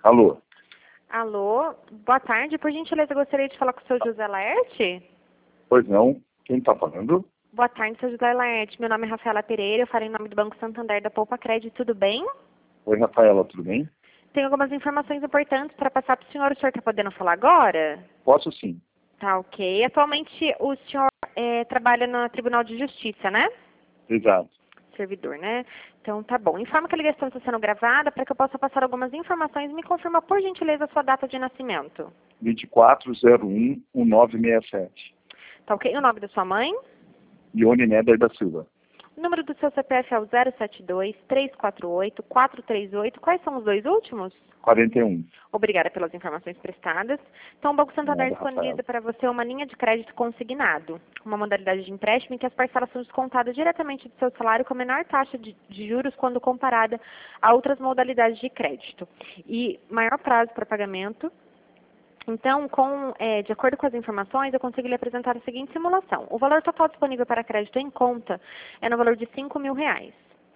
Alô? Alô, boa tarde. Por gentileza, eu gostaria de falar com o seu José Laerte. Pois não. Quem está falando? Boa tarde, seu José Laerte. Meu nome é Rafaela Pereira, eu falo em nome do Banco Santander da Poupa Crédito. Tudo bem? Oi, Rafaela, tudo bem? Tenho algumas informações importantes para passar para o senhor. O senhor está podendo falar agora? Posso sim. Tá, ok. Atualmente, o senhor trabalha no Tribunal de Justiça, né? Exato. Servidor, né? Então, tá bom. Informa que a ligação está sendo gravada para que eu possa passar algumas informações e me confirma, por gentileza, a sua data de nascimento. 2401-1967. Tá, ok? O nome da sua mãe? Ione Néder da Silva. O número do seu CPF é o 072-348-438. Quais são os dois últimos? 41. Obrigada pelas informações prestadas. Então, o Banco Santander Nada, disponibiliza Rafaela. para você uma linha de crédito consignado, uma modalidade de empréstimo em que as parcelas são descontadas diretamente do seu salário com a menor taxa de juros quando comparada a outras modalidades de crédito. E maior prazo para pagamento. Então, de acordo com as informações, eu consigo lhe apresentar a seguinte simulação. O valor total disponível para crédito em conta é no valor de R$5.000.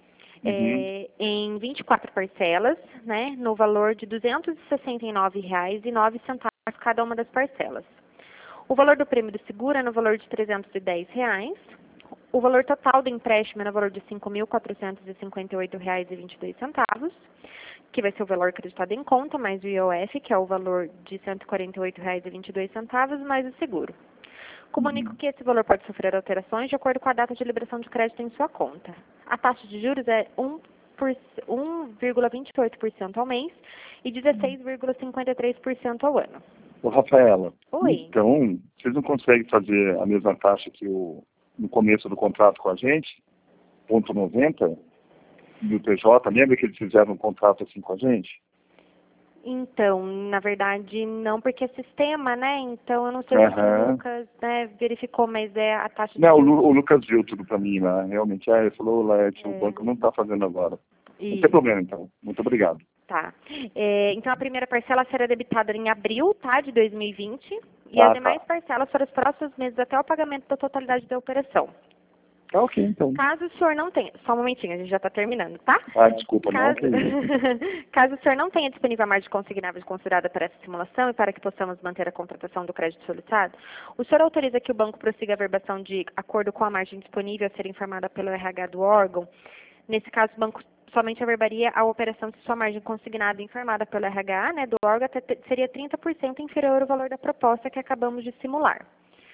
Em 24 parcelas, né, no valor de R$269,09 cada uma das parcelas. O valor do prêmio do seguro é no valor de R$310. O valor total do empréstimo é no valor de R$5.458,22, que vai ser o valor acreditado em conta, mais o IOF, que é o valor de R$148,22, mais o seguro. Comunico que esse valor pode sofrer alterações de acordo com a data de liberação de crédito em sua conta. A taxa de juros é 1,28% ao mês e 16,53% ao ano. Ô, Rafaela. Oi. Então, vocês não conseguem fazer a mesma taxa que no começo do contrato com a gente? 0,90 do TJ, lembra que eles fizeram um contrato assim com a gente? Então, na verdade, não, porque é sistema, né? Então, eu não sei se o Lucas, né, verificou, mas é a taxa de Não, juros. o Lucas viu tudo pra mim lá, realmente. Ele falou, Laerte, o banco não está fazendo agora. Não tem problema, então. Muito obrigado. Tá. Então, a primeira parcela será debitada em abril, tá, de 2020, e as demais parcelas para os próximos meses até o pagamento da totalidade da operação. Tá ok, então. Caso o senhor não tenha... Só um momentinho, a gente já está terminando, tá? Desculpa, não, que isso. Caso o senhor não tenha disponível a margem consignável considerada para essa simulação e para que possamos manter a contratação do crédito solicitado, o senhor autoriza que o banco prossiga a verbação de acordo com a margem disponível a ser informada pelo RH do órgão? Nesse caso, o banco somente averbaria a operação se sua margem consignada informada pelo RH, né, do órgão, seria 30% inferior ao valor da proposta que acabamos de simular.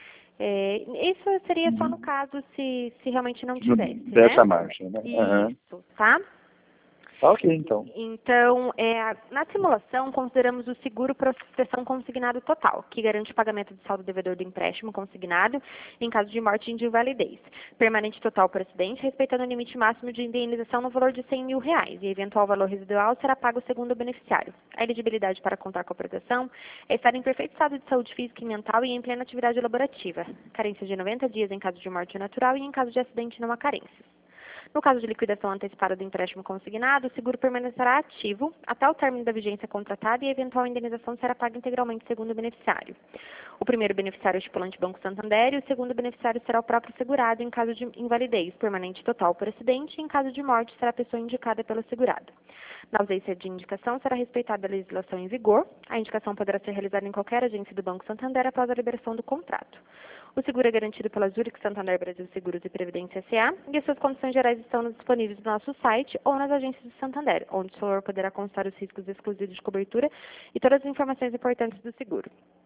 Isso seria só no caso se realmente não tivesse, dessa margem, né? Isso, tá? Tá ok, então. Então, na simulação, consideramos o seguro proteção consignado total, que garante o pagamento do saldo devedor do empréstimo consignado em caso de morte e de invalidez. Permanente total por acidente, respeitando o limite máximo de indenização no valor de R$100.000, e eventual valor residual será pago segundo o beneficiário. A elegibilidade para contar com a proteção é estar em perfeito estado de saúde física e mental e em plena atividade laborativa. Carência de 90 dias em caso de morte natural e em caso de acidente não há carências. No caso de liquidação antecipada do empréstimo consignado, o seguro permanecerá ativo até o término da vigência contratada e a eventual indenização será paga integralmente segundo o beneficiário. O primeiro beneficiário é o estipulante Banco Santander e o segundo beneficiário será o próprio segurado em caso de invalidez permanente total por acidente e em caso de morte será a pessoa indicada pelo segurado. Na ausência de indicação, será respeitada a legislação em vigor. A indicação poderá ser realizada em qualquer agência do Banco Santander após a liberação do contrato. O seguro é garantido pela Zurich Santander Brasil Seguros e Previdência S.A. e as suas condições gerais estão disponíveis no nosso site ou nas agências do Santander, onde o senhor poderá constar os riscos exclusivos de cobertura e todas as informações importantes do seguro.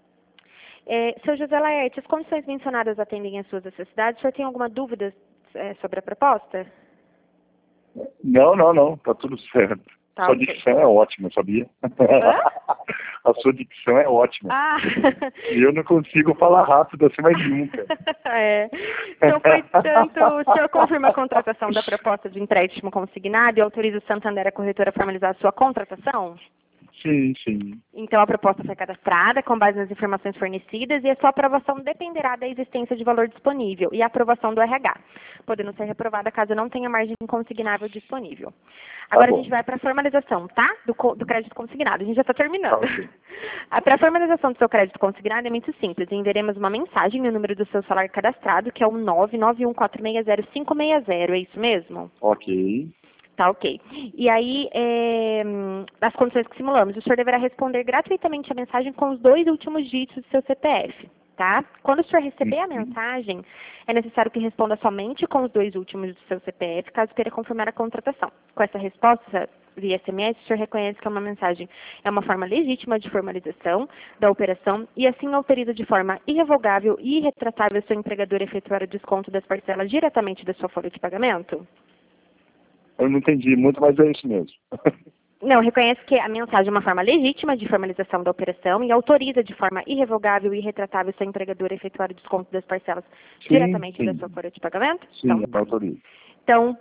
Seu José Laerte, as condições mencionadas atendem às suas necessidades? O senhor tem alguma dúvida sobre a proposta? Não. Tá tudo certo. Tá, sua dicção é ótima, sabia? A sua dicção é ótima. E eu não consigo falar rápido assim mais nunca. Então, portanto, o senhor confirma a contratação da proposta de empréstimo consignado e autoriza o Santander, a corretora, a formalizar a sua contratação? Sim. Então, a proposta foi cadastrada com base nas informações fornecidas e a sua aprovação dependerá da existência de valor disponível e a aprovação do RH, podendo ser reprovada caso não tenha margem consignável disponível. Agora a gente vai para a formalização, tá? Do crédito consignado. A gente já está terminando. Para a formalização do seu crédito consignado é muito simples. Enviaremos uma mensagem no número do seu salário cadastrado, que é o 991460560. É isso mesmo? Ok. Tá, ok. E aí, as condições que simulamos, o senhor deverá responder gratuitamente a mensagem com os 2 últimos dígitos do seu CPF, tá? Quando o senhor receber a mensagem, é necessário que responda somente com os 2 últimos do seu CPF, caso queira confirmar a contratação. Com essa resposta, via SMS, o senhor reconhece que uma mensagem é uma forma legítima de formalização da operação e assim autoriza de forma irrevogável e irretratável seu empregador efetuar o desconto das parcelas diretamente da sua folha de pagamento? Eu não entendi muito, mas é isso mesmo. Não, reconhece que a mensagem é uma forma legítima de formalização da operação e autoriza de forma irrevogável e irretratável seu empregador a efetuar o desconto das parcelas diretamente da sua folha de pagamento? Sim, Então, tá. autoriza. Então,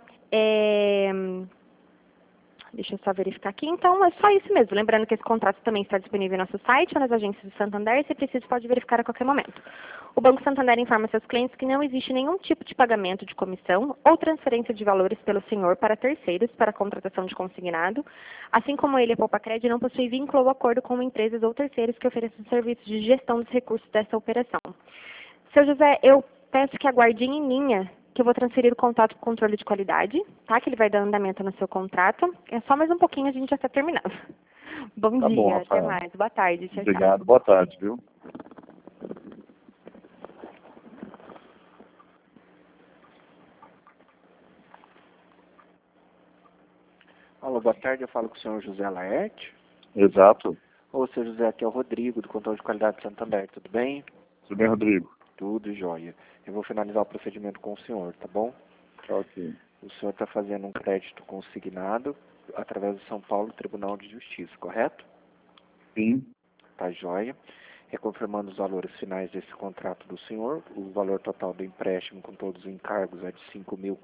deixa eu só verificar aqui. Então, é só isso mesmo. Lembrando que esse contrato também está disponível em nosso site ou nas agências do Santander. Se preciso, pode verificar a qualquer momento. O Banco Santander informa seus clientes que não existe nenhum tipo de pagamento de comissão ou transferência de valores pelo senhor para terceiros para a contratação de consignado, assim como ele, a Poupacred, não possui vínculo ou acordo com empresas ou terceiros que ofereçam serviços de gestão dos recursos dessa operação. Seu José, eu peço que aguarde em linha, que eu vou transferir o contato para o controle de qualidade, tá? Que ele vai dar andamento no seu contrato. É só mais um pouquinho, a gente já está terminando. Bom Tá dia, bom, até Rafael. mais. Boa tarde, tchau, tchau. Obrigado, boa tarde, viu? Alô, boa tarde, eu falo com o senhor José Laerte. Exato. Ô, senhor José, aqui é o Rodrigo, do Controle de Qualidade de Santander, tudo bem? Tudo bem, Rodrigo? Tudo jóia. Eu vou finalizar o procedimento com o senhor, tá bom? Tá ok. O senhor está fazendo um crédito consignado através do São Paulo Tribunal de Justiça, correto? Sim. Tá jóia. Reconfirmando os valores finais desse contrato do senhor, o valor total do empréstimo com todos os encargos é de R$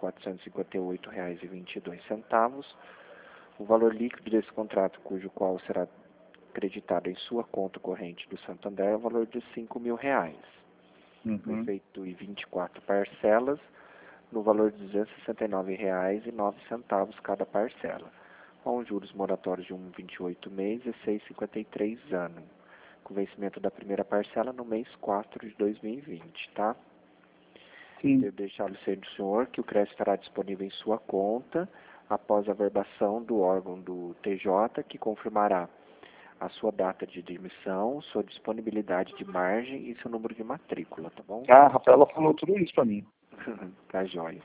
5.458,22. O valor líquido desse contrato, cujo qual será acreditado em sua conta corrente do Santander, é o valor de R$ 5.000. Foi feito em 24 parcelas, no valor de R$ 269,09 cada parcela, com juros moratórios de 1,28 mês e 6,53 ano, com vencimento da primeira parcela no mês 4 de 2020, tá? Sim. Devo deixar o ciente do senhor que o crédito estará disponível em sua conta após a verbação do órgão do TJ, que confirmará a sua data de demissão, sua disponibilidade de margem e seu número de matrícula, tá bom? Ah, a Rafaela falou tudo isso para mim. Tá jóia.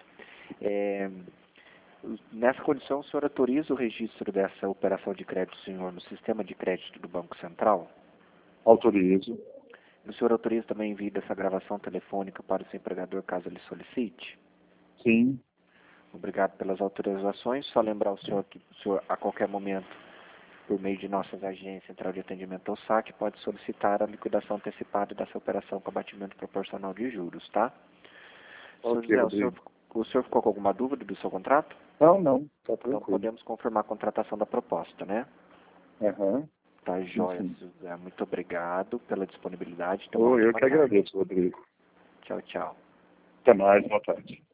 Nessa condição, o senhor autoriza o registro dessa operação de crédito do senhor no sistema de crédito do Banco Central? Autorizo. O senhor autoriza também envio dessa gravação telefônica para o seu empregador, caso ele solicite? Sim. Obrigado pelas autorizações. Só lembrar o senhor que o senhor, a qualquer momento, por meio de nossas agências, Central de Atendimento ao SAC, pode solicitar a liquidação antecipada dessa operação com abatimento proporcional de juros, tá? Ok, Senhor José, Rodrigo. o senhor ficou com alguma dúvida do seu contrato? Não. Tá Então tranquilo. podemos confirmar a contratação da proposta, né? Aham. Tá jóia, Sim. José. Muito obrigado pela disponibilidade. Eu que agradeço, Rodrigo. Tchau, tchau. Até mais, boa tarde.